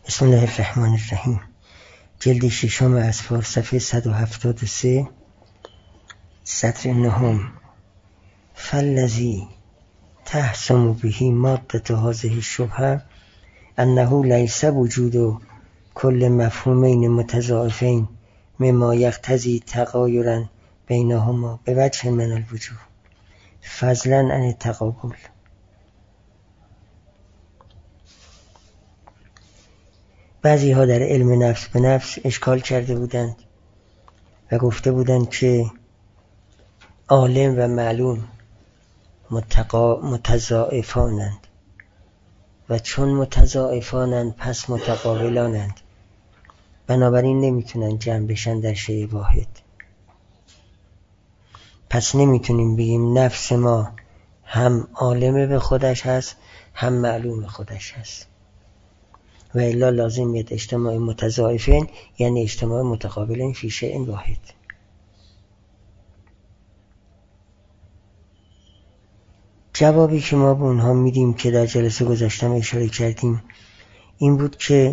بسم الله الرحمن الرحیم. جلد ششم اصفار، صفحه 173، سطر 9. فالذی تحسم به مادة هذه الشبهه انه لیس وجود کل مفهومین متضاعفین مما یقتضی تغایرا بینهما بوجه من الوجوه فضلا عن التقابل. بعضی ها در علم نفس به نفس اشکال کرده بودند و گفته بودند که عالم و معلوم متضاعفانند و چون متضاعفانند پس متقابلانند، بنابراین نمیتونن جمع بشن در شیء واحد. پس نمیتونیم بگیم نفس ما هم عالم به خودش هست هم معلوم خودش هست، و الا لازم میاد اجتماع متضاعفین یعنی اجتماع متقابلین فی شیء واحد. جوابی که ما به اونها میدیم که در جلسه گذشته اشاره کردیم این بود که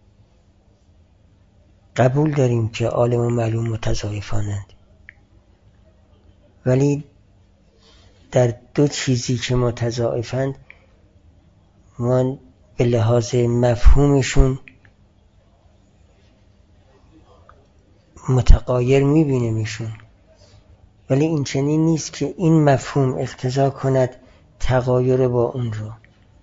قبول داریم که عالم و معلوم متضاعفانند، ولی در دو چیزی که متضاعفند ما به لحاظ مفهومشون متغایر میبینیمشون، ولی این چنین نیست که این مفهوم اقتضا کند تغایر با اون رو.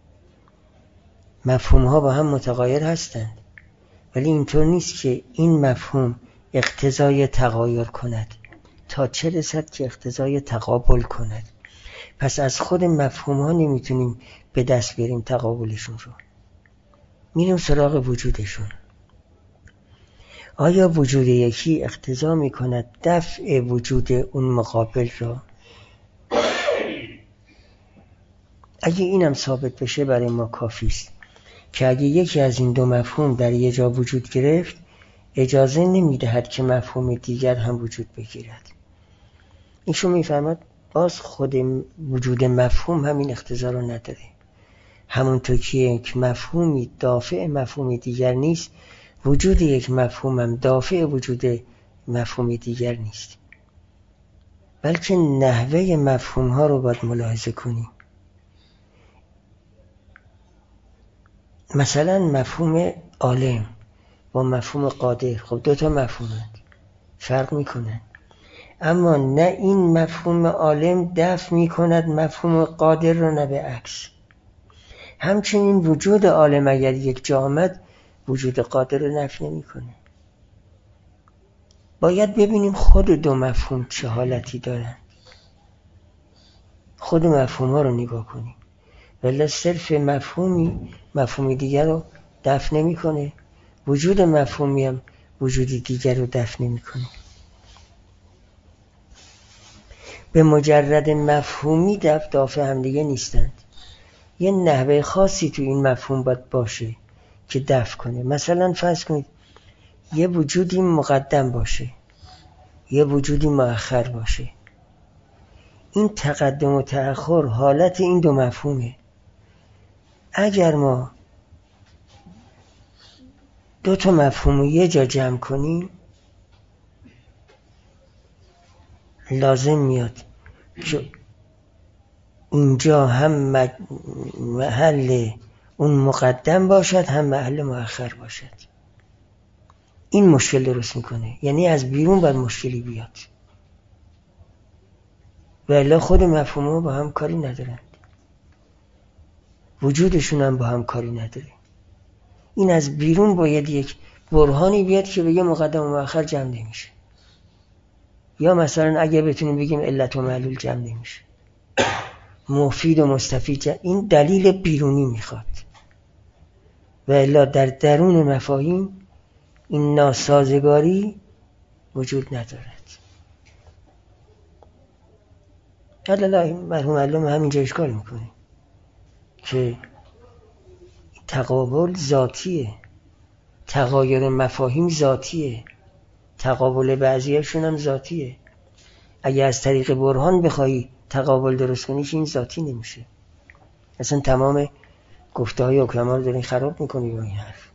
مفهوم ها با هم متغایر هستند، ولی اینطور نیست که این مفهوم اقتضای تغایر کند تا چه رسد که اقتضای تقابل کند. پس از خود مفهوم ها نمیتونیم به دست بیاریم تقابلشون رو، میریم سراغ وجودشون. آیا وجود یکی اقتضا میکند دفع وجود اون مقابل را؟ اگه اینم ثابت بشه برای ما کافی است که اگه یکی از این دو مفهوم در یه جا وجود گرفت اجازه نمیدهد که مفهوم دیگر هم وجود بگیرد. ایشون میفرماد باز خود وجود مفهوم همین اقتضا رو نداره. همونطور که یک مفهومی دافع مفهوم دیگر نیست، وجود یک مفهوم هم دافع وجود مفهوم دیگر نیست، بلکه نحوه مفهوم ها رو باید ملاحظه کنیم. مثلا مفهوم عالم با مفهوم قادر، خب دوتا مفهومند، فرق میکنن، اما نه این مفهوم عالم دفع میکند مفهوم قادر رو، نه به عکس. همچنین وجود عالم اگر یک جا آمد وجود قادر رو نفی نمیکنه. باید ببینیم خود دو مفهوم چه حالتی دارن، خود مفهوم ها رو نگاه کنیم، ولی صرف مفهومی دیگر رو دفع نمیکنه، وجود مفهومی هم وجود دیگر رو دفع نمیکنه. به مجرد مفهومی دافع هم دیگه نیستند. یه نحوه خاصی تو این مفهوم باید باشه که دفع کنه. مثلا فرض کنید یه وجودی مقدم باشه، یه وجودی مؤخر باشه. این تقدم و تأخر حالت این دو مفهومه. اگر ما دو تا مفهوم رو یه جا جمع کنیم لازم میاد که اینجا هم محل اون مقدم باشد هم محل مؤخر باشد. این مشکل درست میکنه، یعنی از بیرون باید مشکلی بیاد، ولی خود مفهوم‌ها با هم کاری ندارند، وجودشون هم با هم کاری نداره. این از بیرون باید یک برهانی بیاد که بگه مقدم و مؤخر جمع نمیشه، یا مثلا اگه بتونیم بگیم علت و معلول جمع نمیشه، مفید و مستفید جمع. این دلیل بیرونی میخواد، و الا در درون مفاهیم این ناسازگاری وجود ندارد. حالا مرحوم علامه همینجا اشکال میکنه که تقابل ذاتیه، تغایر مفاهیم ذاتیه، تقابل بعضیشون هم ذاتیه. اگه از طریق برهان بخوای تقابل درست کنیش این ذاتی نمیشه. اصلا تمام گفته های حکما رو دارین خراب میکنی با این حرف.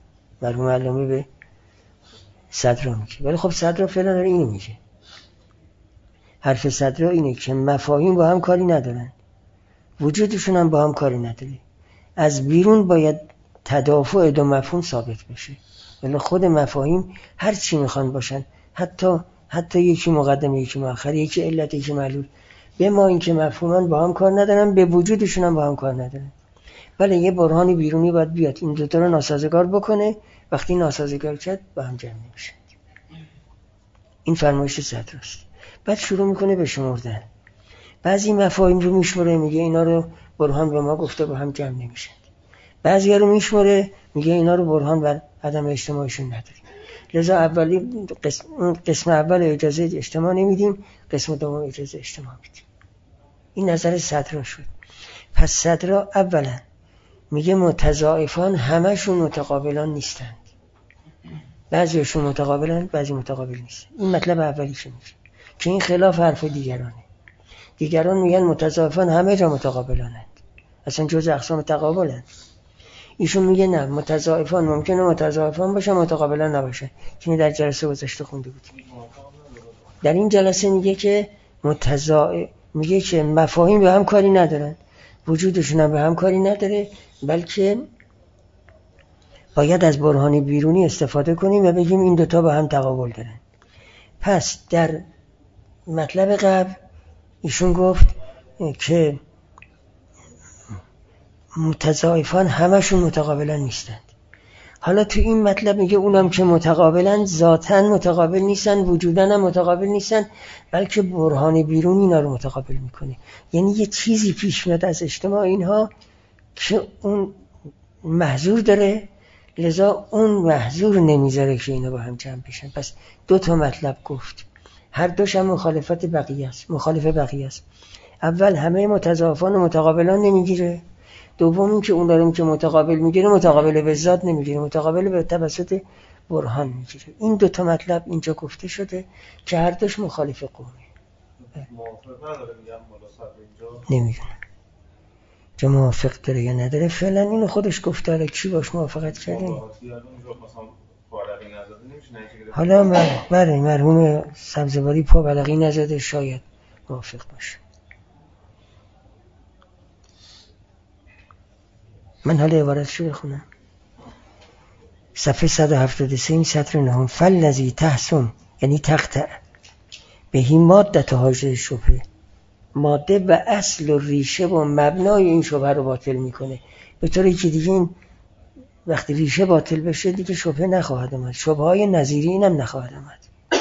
مرحوم علامه به صدرا میگه، ولی خب صدرا فعلا داره اینو میگه. حرف صدرا اینه که مفاهیم با هم کاری ندارن، وجودشون هم با هم کاری نداره. از بیرون باید تدافع دو مفهوم ثابت بشه، ولی خود مفاهیم هر چی میخوان باشن، حتی یکی مقدم یکی مؤخر، یکی علت یکی معلول، به ما این که مفهومان با هم کار ندارن، به وجودشون هم با هم کار ندارن. ولی یه برهانی بیرونی باید بیاد این دوتا رو ناسازگار بکنه، وقتی ناسازگار کرد با هم جمع نمیشن. این فرمایش صدراست. بعد شروع میکنه به شمردن. بعضی مفاهیم رو میشمره، میگه اینا رو برهان به ما گفته با هم جمع نمیشن. بعضی رو میشمره، میگه اینا رو برهان بر عدم اجتماعشون نداریم، لذا اولی قسم اول اجازه اجتماع نمیدیم، قسم دوم اجازه اجتماع میدیم. این نظر صدرا شد. پس صدرا اولا میگه متضاعفان همشون متقابلان نیستند، بعضیشون متقابلن، بعضی متقابل نیستن. این مطلب اولیشه میشه که این خلاف حرف دیگرانه. دیگران میگن متضاعفان همه جا متقابلانند، اصلا جز اقسام تقابلند. ایشون میگه نه، متضاعفان ممکنه متضاعفان باشن، متقابلان نباشن، که در جلسه گذشته خونده بودیم. در این جلسه میگه که میگه که مفاهیم به هم کاری ندارن، وجودشون هم به هم کاری نداره، بلکه باید از برهانی بیرونی استفاده کنیم و بگیم این دوتا به هم تقابل دارن. پس در مطلب قبل ایشون گفت که متضاعفان همشون متقابلان نیستند. حالا تو این مطلب میگه اونم که متقابلن ذاتاً متقابل نیستن، وجوداً هم متقابل نیستن، بلکه برهان بیرون اینا رو متقابل میکنه. یعنی یه چیزی پیش میاد از اجتماع اینها که اون محظور داره، لذا اون محظور نمیذاره که اینا با هم جمع بشن. پس دو تا مطلب گفت، هر دوش هم مخالف بقیه است. اول همه متضاعفان و متقابلان نمیگیره، دوم این که اون داریم که متقابل میگیره، متقابل به ذات نمیگیره، متقابل به توسط برهان میگیره. این دو تا مطلب اینجا گفته شده که هر دوش مخالف قومه. موافق نداره میگم ملاصق اینجا نمیدونم چه موافق داره یا نداره، فعلا اینو خودش گفته، حالا کی باش موافقت کرده. حالا مرحوم سبزواری پا بلغی نزده، شاید موافق باشه. من حالا عبارتشو بخونم. صفحه 173 این سطر نهم. فالذی تحسن یعنی تقطع بهی ماده حاجه شبهه، ماده و اصل و ریشه و مبنای این شبهه رو باطل میکنه، به طوری که دیگه این وقتی ریشه باطل بشه دیگه شبهه نخواهد آمد، شبهه های نظیری اینم نخواهد آمد.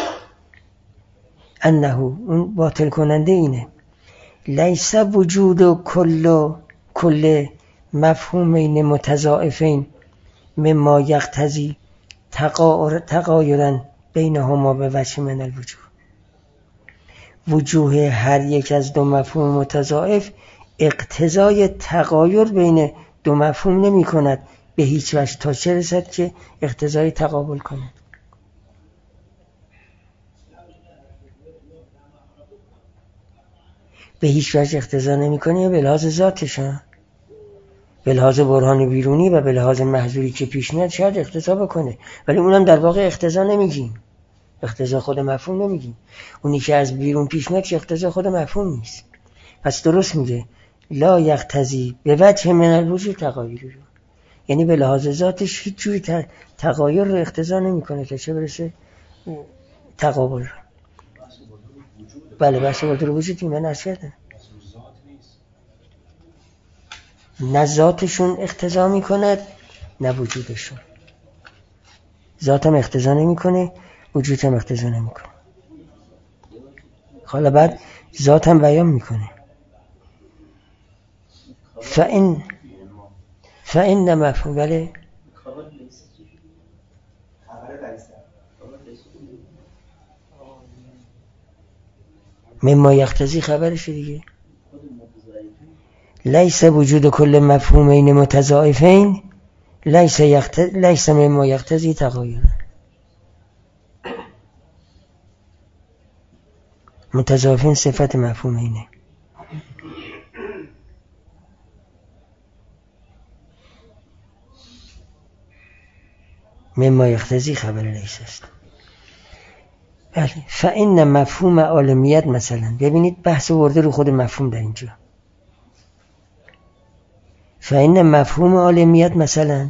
انه اون باطل کننده اینه، لیس وجود کل مفهومین متضاعفین مما یقتضی تغایرا بینهما به وجه من الوجوه. وجوه هر یک از دو مفهوم متضاعف اقتضای تغایر بین دو مفهوم نمی کند به هیچ وجه، تا چه رسد که اقتضای تقابل کند. به هیچ وجه اقتضا نمی کنه به لحاظ ذاتشان، به لحاظ برهان بیرونی و به لحاظ محضوری که پیش میاد شاید اقتضا بکنه، ولی اونم در واقع اقتضا نمیگیم، اقتضا خود مفهوم نمیگیم. اونی که از بیرون پیش میاد که اقتضا خود مفهوم نیست. پس درست میگه لا یقتضی به وجه من الوجوه تغایر رو، یعنی به لحاظ ذاتش هیچ جوری تغایر رو اقتضا نمیکنه که چه برسه تقابل رو. بله بحث وجود وجودی من عرض کردم، نه ذاتشون اقتضا میکند نه وجودشون. ذاتم اقتضا نمیکنه، وجودم اقتضا نمیکنه. حالا بعد ذاتم بیان میکنه. فإن مفهوم بله مما یقتضی خبرش دیگه. لیس وجود کل مفهومین متضاعفین لیس مما یقتضی تغایر. متضاعفین صفت مفهومینه. مما یقتضی خبر لیس است. بله. فإن مفهوم عالمیت مثلا، ببینید بحث ورده رو خود مفهوم در اینجا. فإن مفهوم عالمیت مثلا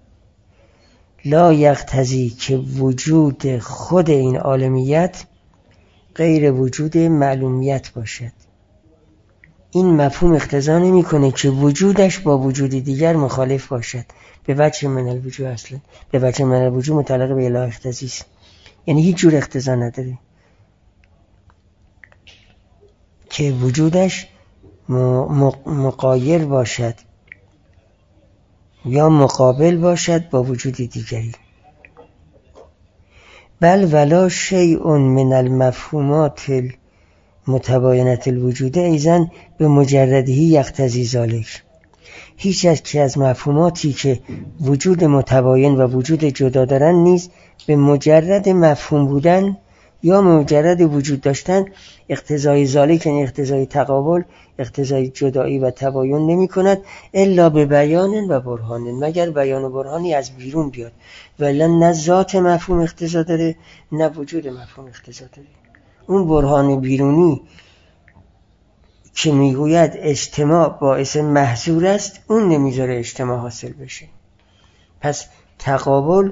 لا یقتضی که وجود خود این عالمیت غیر وجود معلومیت باشد. این مفهوم اقتضا نمی‌کنه که وجودش با وجود دیگر مخالف باشد. به وجه من الوجود اصلا، به وجه من الوجود متعلق به لا یقتضی است، یعنی هیچ جور اقتضا نداره که وجودش مقایر باشد یا مقابل باشد با وجود دیگری. بل ولا شیء من المفهومات متباینة الوجود ایضا به مجردهی یقتضی ذلک. هیچ از مفهوماتی که وجود متباین و وجود جدا دارن نیز به مجرد مفهوم بودن یا مجرد وجود داشتن اقتضای ذلک، یعنی اقتضای تقابل، اقتضای جدایی و تباین نمی کند الا به بیان و برهان، مگر بیان و برهانی از بیرون بیاد. ولی نه ذات مفهوم اقتضا داره نه وجود مفهوم اقتضا داره. اون برهان بیرونی که میگوید اجتماع باعث محظور است، اون نمیذاره اجتماع حاصل بشه. پس تقابل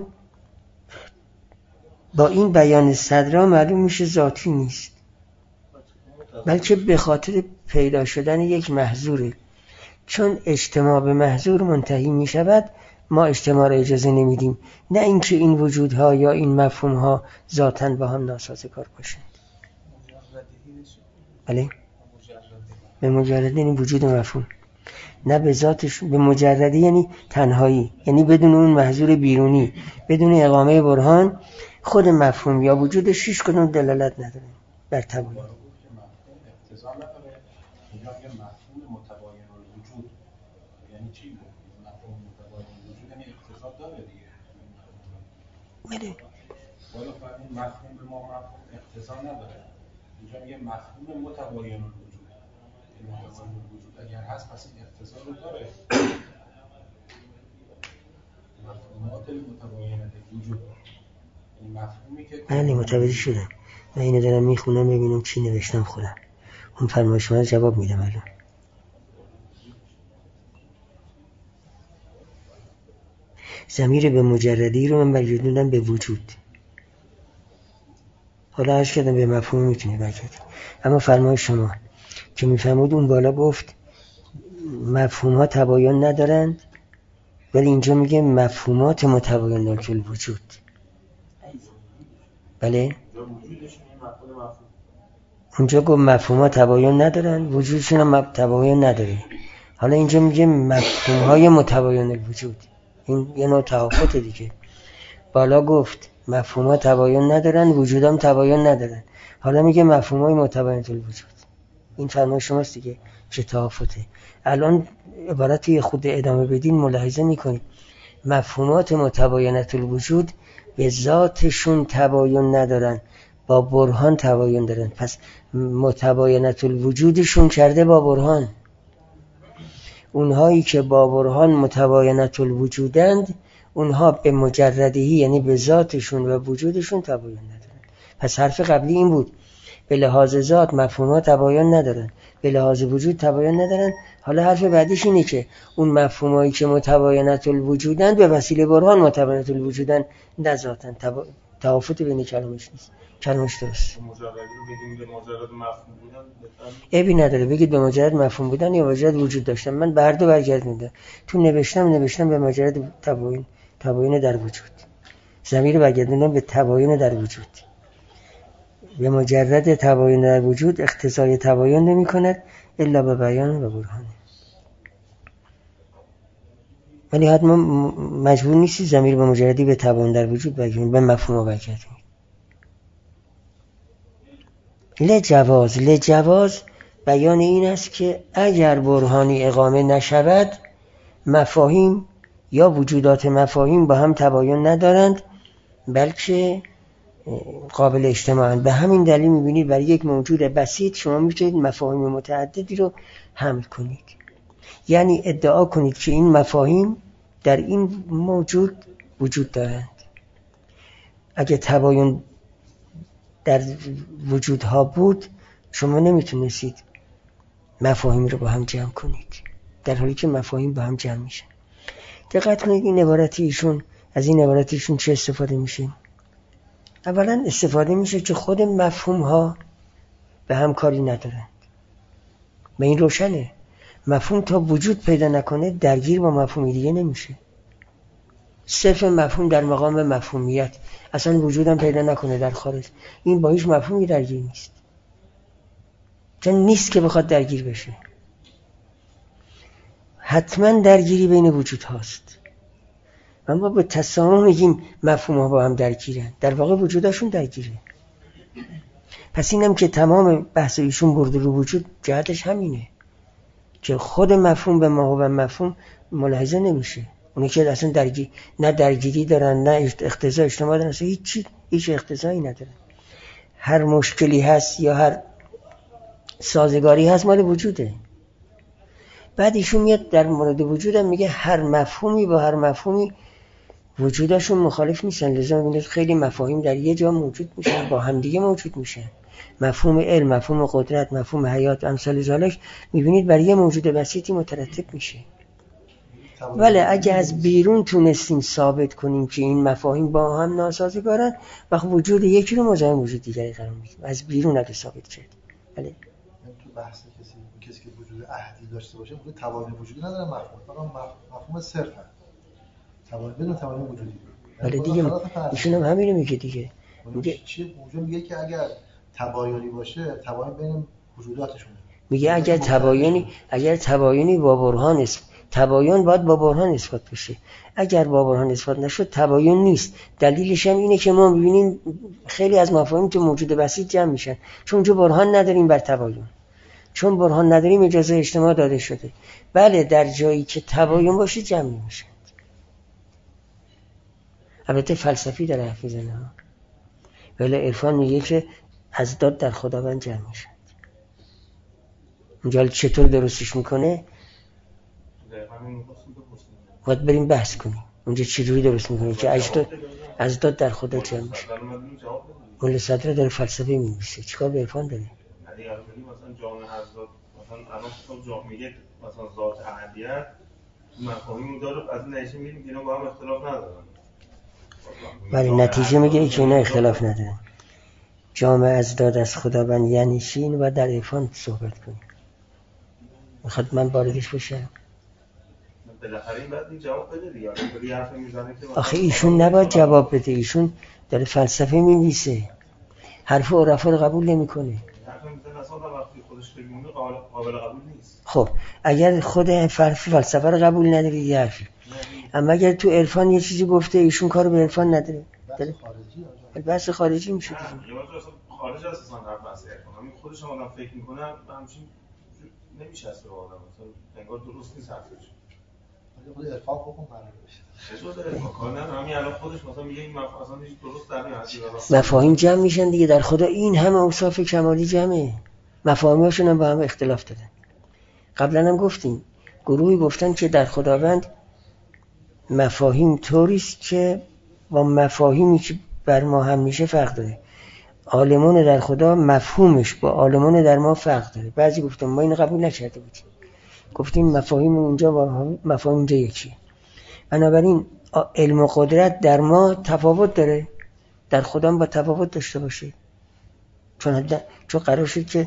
با این بیان صدرا معلوم میشه ذاتی نیست، بلکه به خاطر پیدا شدن یک محظوره. چون اجتماع به محظور منتهی میشود، ما اجتماع را اجازه نمیدیم، نه اینکه این وجودها یا این مفهومها ذاتاً با هم ناسازگار باشند. بله؟ به مجرد یعنی وجود مفهوم، نه به ذاتش. به مجردی یعنی تنهایی، یعنی بدون اون محظور بیرونی، بدون اقامه برهان، خود مفهوم یا وجودش هیچ کدوم دلالت نداره بر تباین. اقتضا نداره. اینجا میگه مفهوم متباین الوجود، یعنی چی؟ مفهوم متباین الوجود یعنی اقتضا داره دیگه. بله. والا فرمون مفهوم به ما مفهوم اقتضا نداره. اینجا میگه مفهوم متباین الوجود. این متباین الوجود اگر هست پس این اقتضا رو داره. مفهومات متباین الوجود، این مفهومی که بله متوجه شدم. من اینو دارم میخونم ببینم چی نوشتم خودم. اون فرمایش من جواب میدم الان. ضمیر به مجردی رو من برگردوندم به وجود. حالا عرض کردم به مفهوم میتونی برگردی. اما فرمایش شما که میفهمود اون بالا گفت مفهوم ها تباین ندارند، ولی اینجا میگه مفهومات متباین الوجود. بله؟ اونجا گفت مفهومات تباین ندارند، وجودشون هم تباین نداره. حالا اینجا میگه مفهوم های متباین الوجود. این یه نوع تفاوت دیگه. بالا گفت مفهومات تباین ندارند، وجود هم تباین ندارند. حالا میگه مفهوم های متباین الوجود. این فرمایش شماست دیگه، چه تفاوته. الان عبارت خود ادامه بدین ملاحظه میکنید مفهومات متباینة الوجود به ذاتشون تباین ندارن، با برهان تباین دارن. پس متباینة الوجودشون کرده با برهان. اونهایی که با برهان متباینة الوجودند، اونها به مجردهی یعنی به ذاتشون و وجودشون تباین ندارن. پس حرف قبلی این بود به لحاظ ذات مفهومات تباین ندارن، به لحاظ وجود تباین ندارن. حالا حرف بعدیش اینه که اون مفهومایی که متباینة الوجودن به وسیله برهان متباینة الوجودن، نه ذاتن. توافت بین کلمش نیست. کلمش درست. مجردی رو بگیم به مجرد مفهوم بودن عیبی نداره بگید به مجرد مفهوم بودن یا مجرد وجود داشتن. من به هر دو برگردوندم. تو نوشتم به مجرد تباین در وجود. ضمیر برگردوندم به تباین در وجود. به مجرد تباین در وجود اقتضای تباین نمی کند الا به بیان و برهان. ولی حتما مجبور نیستی ضمیر به مجردی به تباین در وجود برگردونید، به مفهوم برگردونید. لجواز بیان این است که اگر برهانی اقامه نشود، مفاهیم یا وجودات مفاهیم با هم تباین ندارند، بلکه قابل اجتماعند. به همین دلیل میبینید برای یک موجود بسیط شما میتونید مفاهیم متعددی رو حمل کنید. یعنی ادعا کنید که این مفاهیم در این موجود وجود دارند. اگه تباین در وجودها بود شما نمیتونستید مفاهیم رو با هم جمع کنید، در حالی که مفاهیم با هم جمع میشن. دقت کنید این عبارت ایشون، از این عبارت ایشون چه استفاده میشه؟ اولا استفاده میشه که خود مفهوم ها به هم کاری ندارن. به این روشنه مفهوم تا وجود پیدا نکنه درگیر با مفهوم دیگه نمیشه. صرف مفهوم در مقام مفهومیت اصلا وجودم پیدا نکنه در خارج، این با هیچ مفهومی درگیر نیست، چون نیست که بخواد درگیر بشه. حتما درگیری بین وجود هاست. اما به تسامح میگیم مفهوم ها با هم درگیرن، در واقع وجودشون درگیره. پس اینم که تمام بحث ایشون برده رو وجود، جهتش همینه که خود مفهوم به ما و مفهوم ملاحظه نمیشه. اونی که اصلا نه درگیری دارن، نه اقتضای اجتماع دارن، اصلا هیچ اقتضایی ندارن. هر مشکلی هست یا هر سازگاری هست مال وجوده. بعد ایشون میاد در مورد وجودم میگه هر مفهومی با هر مفهومی وجودشون مخالف نیستن، لذا میبینید خیلی مفاهیم در یه جا موجود میشن، با همدیگه موجود میشن. مفهوم علم، مفهوم قدرت، مفهوم حیات، امثال ذالک، میبینید برای یه موجود بسیطی مترتب میشه. ولی اگه از بیرون تونستیم ثابت کنیم که این مفاهیم با هم ناسازگارن، وقت وجود یکی رو مزاحم وجود دیگری قرار میدیم. از بیرون اگه ثابت شد. ولی تو بحث کسی که وجود احدی داشته باشه، میگه توان وجودی نداره، مفهوم صرفه. توان بدون توان وجودی. ولی دیگه ایشون هم همین رو میگه دیگه. میگه چی؟ اونجا میگه که اگر تباینی باشه، تباین بین وجوداتشون. میگه اگر تباینی با برهان است، تباین باید با برهان اثبات بشه. اگر با برهان اثبات نشد تباین نیست. دلیلش هم اینه که ما می‌بینیم خیلی از مفاهیم تو موجود بسیط جمع میشن، چون اونجا برهان نداریم بر تباین. چون برهان نداریم اجازه اجتماع داده شده. بله در جایی که تباین باشه جمع نمیشن. البته فلسفی داره حرف میزنه، ولی عرفان میگه که اضداد در خداوند جمع میشن. اونجا چطور درستش میکنه؟ باید بریم بحث کنیم اونجا چجوری درست میکنه که اضداد در خدا جمع میشه. مول صدر داره فلسفه می‌نویسه، چیکار به عرفان داره؟ مثلا جامعه اضداد، مثلا الان جامعه مثلا ذات احدیت مفاهیم داره، از نتیجه میگیم که اینا با هم اختلاف ندارن. ولی نتیجه میگه که اینا اختلاف ندارن. جامعه اضداد از خداوند یعنی چی؟ اینو باید در عرفان صحبت کنیم. میخواد من واردش بشم؟ بالاخره این بعد این جواب بده دیگه. ولی حرف میزنه که آخه ایشون نباید جواب بده، ایشون داره فلسفه می‌نویسه، حرف عرفا رو قبول نمی‌کنه. حرف میزنه اصلا وقتی خودش بگونه قابل قبول نیست. خب اگر خود فلسفه رو قبول نداره یه حرفی، اما اگر تو عرفان یه چیزی گفته ایشون کارو به عرفان نداره، بحث خارجی میشه دیگه. خارج از اصلا حرف بحث عرفان، همین خودش هم آدم فکر میکنه همچین نمیشه از به آدم، مثلا انگار درست نیست حرفش. خود عرفان حکم قرار بشه. چطور داره کار نداره؟ همین الان خودش مثلا میگه این اصلا هیچ درست در نمیاد. مفاهیم جمع میشن دیگه، در خدا این همه اوصاف کمالی جمعه، مفاهیمشون هم با هم اختلاف دارن. قبلا هم گفتیم گروهی گفتن که در خداوند مفاهیم طوریست که با مفاهیمی که بر ما هم میشه فرق داره. عالمون در خدا مفهومش با عالمون در ما فرق داره. بعضی گفتن ما اینو قبول نکرده بودیم، گفتیم مفاهیم اونجا با مفاهیم اونجا یکیه. بنابراین علم و قدرت در ما تفاوت داره، در خدا هم با تفاوت داشته باشه، چون قرار شد که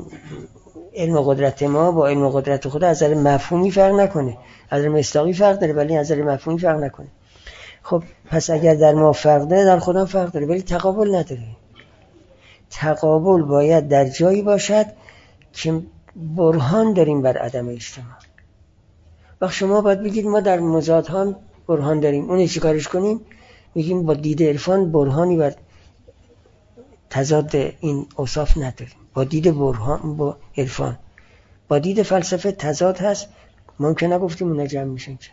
علم و قدرت ما با علم و قدرت خدا از نظر مفهومی فرق نکنه. از نظر مصداقی فرق داره ولی از نظر مفهومی فرق نکنه. خب پس اگر در ما فرق داره در خدا فرق داره، ولی تقابل نداره. تقابل باید در جایی باشد که برهان داریم بر عدم اجتماع. وقت شما باید بگید ما در مضاد ها برهان داریم، اون چی کارش کنیم؟ میگیم با دید عرفان برهانی بر تضاد این اوصاف نداریم. با دید برهان با عرفان، با دید فلسفه تضاد هست، ممکنه گفتیم اونا جمع میشن که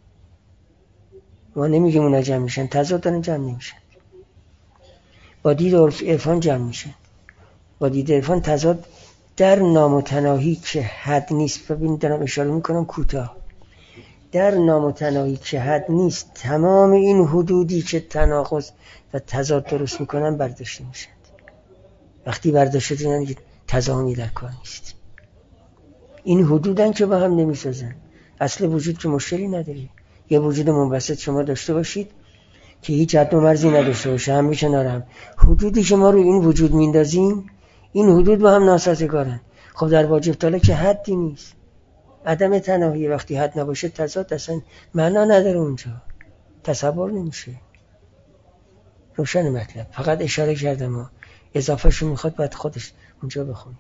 ما نمیگیم اونا جمع میشن، تضاد دارن جمع نمیشن. با دید عرفان جمع میشن. با دید عرفان تضاد در نامتناهی که حد نیست. ببینید دارم اشاره میکنم کوتاه، در نامتناهی که حد نیست تمام این حدودی که تناقض و تضاد درست میکنن برداشته میشن. وقتی برداشته شدن تضاهمی در کار نیست. این حدودن که با هم نمیسازن. اصل وجود که مشکلی نداره. یه وجود منبسط شما داشته باشید که هیچ حد و مرزی نداشته باشه، هم کنار هم. حدودی که ما رو این وجود میندازیم این حدود با هم ناسازگارن. خب در واجب طالع که حدی نیست. عدم تناهی وقتی حد نباشه تضاد اصلا معنا نداره، اونجا تصور نمیشه. روشن مطلب. فقط اشاره کردم ما اضافه شو میخواد بعد خودش اونجا بخونید.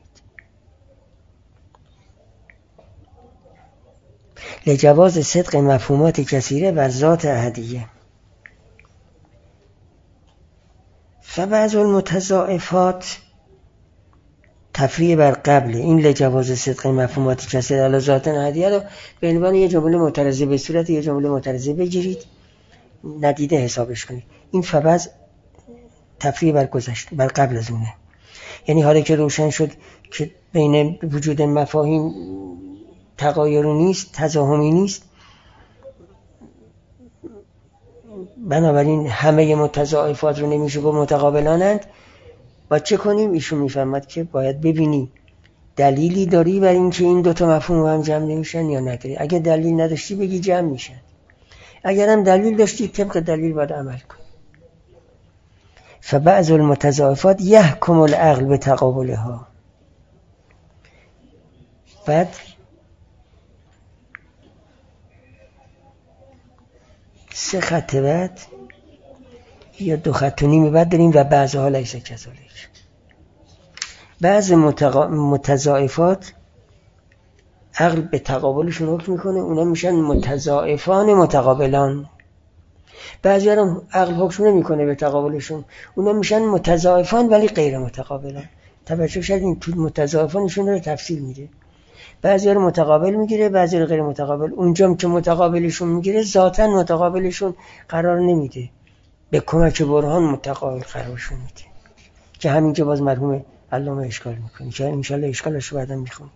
لجواز صدق مفهومات کثیره و ذات احدیه. فبعض المتضاعفات تفریع بر قبل این لجواز صدق مفهومات کثیره علی ذات احدیه رو به عنوان یه جمله معترضه به صورت یه جمله معترضه بگیرید، ندیده حسابش کنید. این فبعض تفریع بر گذشت بر قبل از اونه. یعنی حالا که روشن شد که بین وجود مفاهیم تغایری نیست، تزاحمی نیست، بنابراین همه متضاعفات رو نمیشه گفت متقابلانند. با چه کنیم؟ ایشون میفهمد که باید ببینی دلیلی داری بر این که این دوتا مفهوم هم جمع نمیشن یا نداری. اگه دلیل نداشتی بگی جمع میشن، اگر هم دلیل داشتی طبق دلیل باید عمل کن. فبعض المتضاعفات یحکم العقل به تقابلها. بعد سه خط بعد یا دو خط و نیم بعد داریم و بعضها لیس کذالک. بعض متضاعفات عقل به تقابلشون حکم میکنه، اونا میشن متضاعفان متقابلان. بعضی هم عقل حکم نمیکنه به تقابلشون، اونا میشن متضاعفان ولی غیر متقابلان. توجه شد این تو متضاعفانشون رو تفصیل میده. بعضی رو متقابل میگیره، بعضی رو غیر متقابل. اونجا که متقابلشون میگیره ذاتاً متقابلشون قرار نمیده، به کمک برهان متقابل قرارشون میده که همینجا باز مرحوم علامه اشکال میکنه که انشالله اشکالش رو بعدا میخونیم.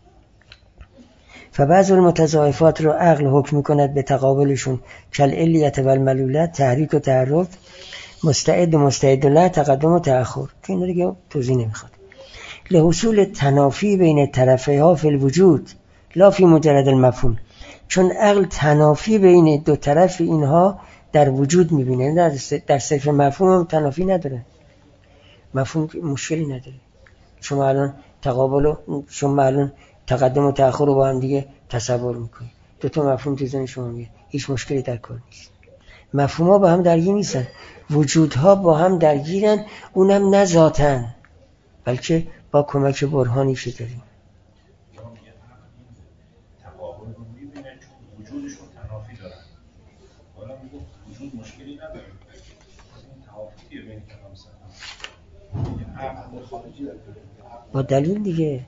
فبعض المتضاعفات رو عقل حکم میکند به تقابلشون کالعلیت و الملولت، تحریک و تحرک، مستعد و مستعد له، تقدم و تأخر. که این رو دیگه توضیح نمیخواد. لحصول تنافی بین طرفه ها فی الوجود لا فی مجرد المفهوم. چون عقل تنافی بین دو طرف اینها در وجود میبینه، در صرف مفهوم هم تنافی نداره. مفهوم مشکلی نداره. شما الان تقدم و تأخر رو با هم دیگه تصور میکنید، دو تا مفهوم تو ذهن شما میاد، هیچ مشکلی در کار نیست. مفهوم‌ها با هم درگیر نیستن، وجودها با هم درگیرن، اونم نه ذاتن بلکه با کمک برهانی که داریم. تقابل رو میبینه چون وجودشون تنافی دارن. حالا میگه وجود مشکلی نداره، این توافقیه بین کلام سلام با دلیل دیگه.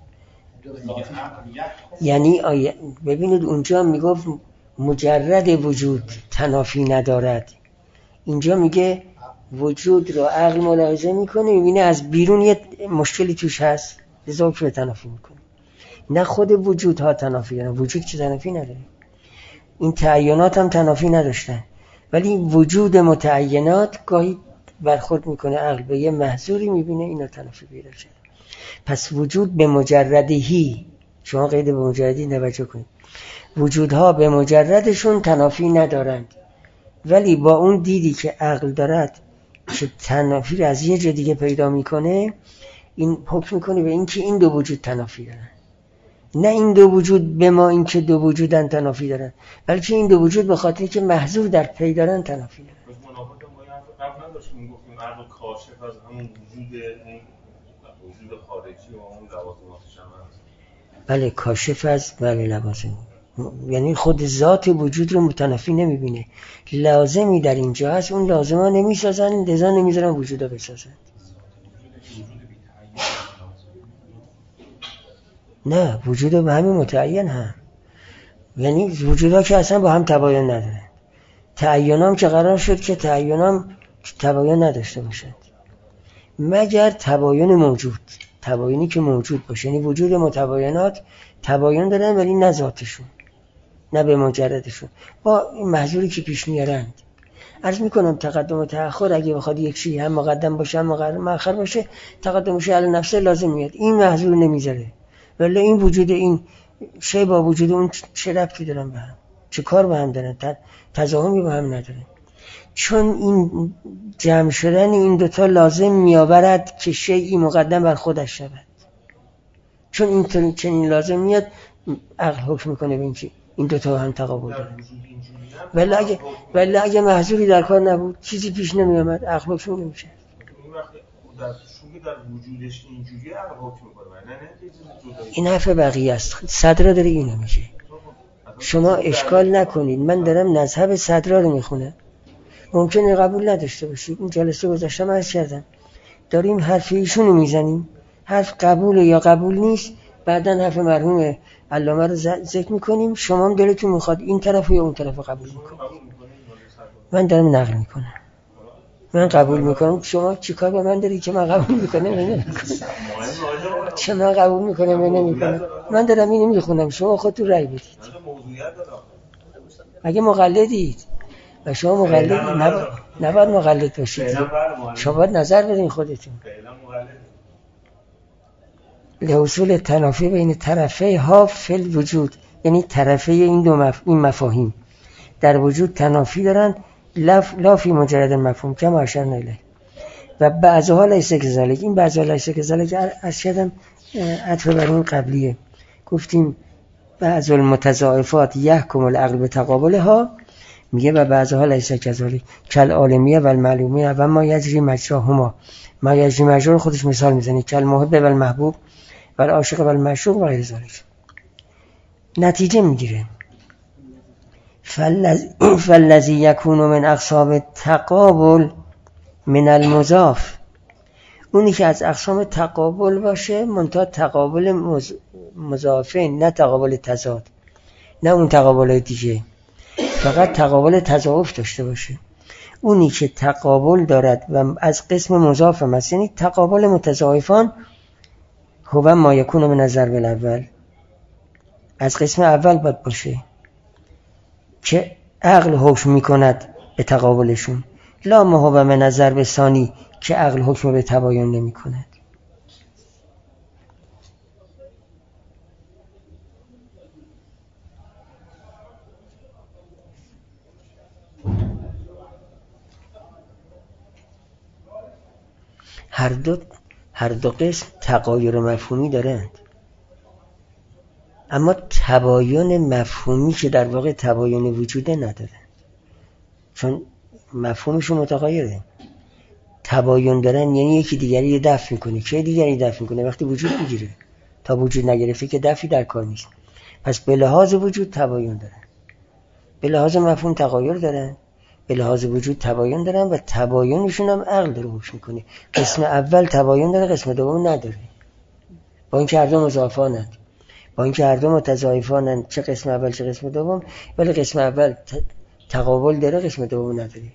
یعنی ببینید اونجا میگفت مجرد وجود تنافی ندارد، اینجا میگه وجود رو عقل ملاحظه میکنه، میبینه از بیرون یه مشکلی توش هست لذا که تنافی میکنه. نه خود وجودها تنافی دارن، وجود که تنافی نداره. این تعینات هم تنافی نداشتن، ولی وجود متعینات گاهی برخورد میکنه عقل به یه محظوری، میبینه اینا تنافی پیدا کرده. پس وجود به مجردهی، شما قید به مجردی توجه کنید، وجودها به مجردشون تنافی ندارند، ولی با اون دیدی که عقل دارد که تنافی رو از یه جا دیگه پیدا میکنه، این حکم میکنه به این که این دو وجود تنافی دارن. نه این دو وجود به ما این که دو وجودن تنافی دارن، بلکه این دو وجود به خاطری که محظور در پی دارن تنافی دارن. منافات ما قبل نداشتیم گفتیم عقل کاشف از همون وجود خارجی و اون لوازماتش هم هست. بله کاشف از لوازم، یعنی خود ذات وجود رو متنافی نمیبینه، لازمی در اینجا هست، اون لازمه نمیسازن لذا نمیذارن وجود رو بسازن. نه وجود به همین متعین هم، یعنی وجودها که اصلا با هم تباین ندارن. تعین هم که قرار شد که تعین هم تباین نداشته باشد مگر تباین موجود، تباینی که موجود باشه. یعنی وجود متباینات تباین دارن ولی نه ذاتشون، نه به مجردشون، با این محظوری که پیش میارند. عرض میکنم تقدم و تأخر اگه بخواد یک چیزی هم مقدم باشه هم مؤخر باشه، تقدمش علی نفسه لازم میاد، این محظور نمیذاره. ولی این وجود این شی با وجود اون چه ربطی دارن به هم؟ چه کار به هم دارن؟ تضاهمی با هم ندارن. چون این جمع شدن این دوتا لازم میآورد که شیئی مقدم بر خودش شود. چون این چنین لازم میاد، عقل حکم میکنه به این دوتا هم تقابل دارن. ولی اگه محظوری در کار نبود، چیزی پیش نمی آمد، عقل حکم نمیشه. این وقتی در وجودش اینجوریه عقل حکم میکنه، نه این حرف بقیه است. صدرا داره اینو میشه. شما اشکال نکنید، من دارم مذهب صدرا رو میخونم. ممکنه قبول نداشته باشید. این جلسه گذاشتم عرض کردم داریم حرف ایشونو میزنیم، حرف قبول یا قبول نیست، بعدن حرف مرحوم علامه رو ذکر میکنیم. شما هم دلتون میخواد این طرف یا اون طرف قبول میکنید. من دارم نقل میکنم، من قبول میکنم. شما چیکار با من داری که من قبول میکنم یا نمیکنم؟ چه من قبول میکنم یا نمیکنم؟ من دارم اینو میخونم، شما خودتون رأی بدید. اگه مقلدید و شما مقلد نباید مقلد باشید، شما باید نظر بدین خودتون. لحصول تنافی بین طرفه ها فی الوجود، یعنی طرفه این مفاهیم در وجود تنافی دارن، لا فی مجرد مفهوم کما اشرنا الیه. و بعضها لیس کذالک، این بعضها لیس کذالک از شدم عطف بر این قبلیه. گفتیم بعض المتضاعفات یحکم العقل به تقابلها، میگه و بعضها لیس کذالک کل عالمیه و المعلومیه و ما یجری مجراهما. ما یجری مجرا خودش مثال میزنه، کل محب و المحبوب و العاشق و المعشوق و غیر ذالک. نتیجه میگیره فالذی یکون من اقسام تقابل من المضاف، اونی که از اقسام تقابل باشه، منتها تقابل مضافین، نه تقابل تضاد، نه اون تقابل دیگه، فقط تقابل تضاعف داشته باشه. اونی که تقابل دارد و از قسم مضاف است، یعنی تقابل متضاعفان، هو ما یکون من الضرب الاول، از قسم اول باید باشه که عقل حکم میکند به تقابلشون، لا ما هو من الضرب الثانی که عقل حکم به تباین نمی کند. هر دو قسم تغایر مفهومی دارند، اما تباین مفهومی که در واقع تباین وجوده ندارند، چون مفهومشون متغیره. تباین دارن یعنی یکی دیگری دفع میکنه. چه دیگری دفع میکنه؟ وقتی وجود میگیره. تا وجود نگرفته که دفعی در کار نیست. پس به لحاظ وجود تباین دارن، به لحاظ مفهوم تغایر دارن، به لحاظ وجود تباین دارن و تباینشون هم عقل داره حکم میکنه. قسم اول تباین داره، قسم دوم نداره، با اینکه هر دو مضافانند، با اینکه هر دو متضاعفانند، چه قسم اول چه قسم دوم، ولی قسم اول تقابل داره، قسم دوم نداره.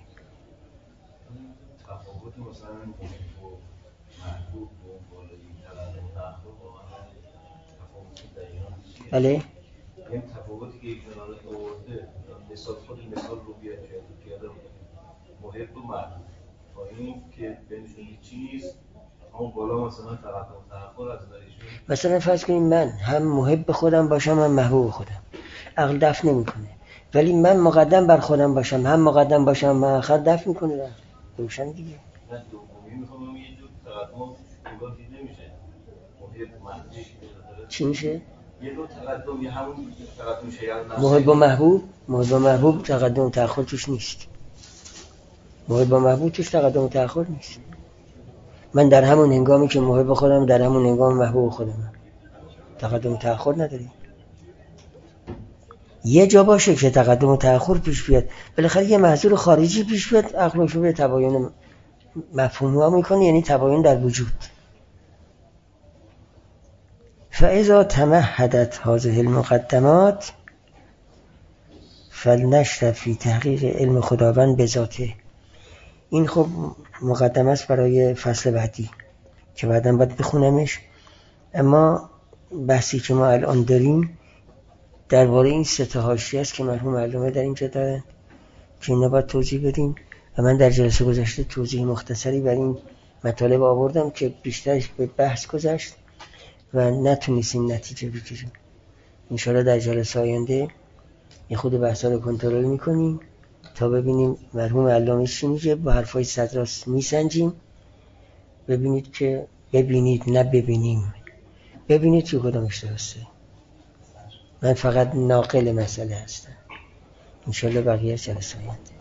بله این تفاوتی که ایشون آورده مثال رو بیاد که محب و محبوب با این که بینشون هیچی نیست، اما بالا مثلا تقدم تأخر از نظرشون. مثلا فرض کنیم من هم محب خودم باشم هم محبوب خودم، عقل دفع نمیکنه. ولی من مقدم بر خودم باشم هم مقدم باشم مؤخر دفع میکنه. روشن دیگه. نه دومی میخوام یه جور تقدم شکلات دیده میشه. محب محبوب چی میشه؟ یه دو تقدم یه همون تقدم شیعه محب و محبوب، محب و محبوب تقدم و تأخر توش نیست. محب و محبوب توش تقدم و تأخر نیست. من در همون هنگامی که محب خودم در همون هنگام محبوب خودم، تقدم و تأخر نداریم. یه جا باشه که تقدم و تأخر پیش بیاد، بالاخره یه محضور خارجی پیش بیاد، عقلش رو به تباین مفهوم‌ها میکنه، یعنی تباین در وجود. فاذا تمهدت هذه المقدمات فلنشرف فی تحقیق علم خداوند به ذاته. این خب مقدمه است برای فصل بعدی که بعداً باید بخونمش. اما بحثی که ما الان داریم درباره این 3 حاشیه است که مرحوم علامه در اینجا دارن که اینا باید توضیح بدیم و من در جلسه گذشته توضیح مختصری بر این مطالب آوردم که بیشترش به بحث گذشت و نتونستیم نتیجه بگیریم. انشاءالله در جلسه آینده یه خود بحثا رو کنترل میکنیم تا ببینیم مرحوم علامه چی میگه، با حرفای صدراست میسنجیم. ببینید نه ببینیم، ببینید که کدامش درسته. من فقط ناقل مسئله هستم. انشاءالله بقیه جلسه آینده.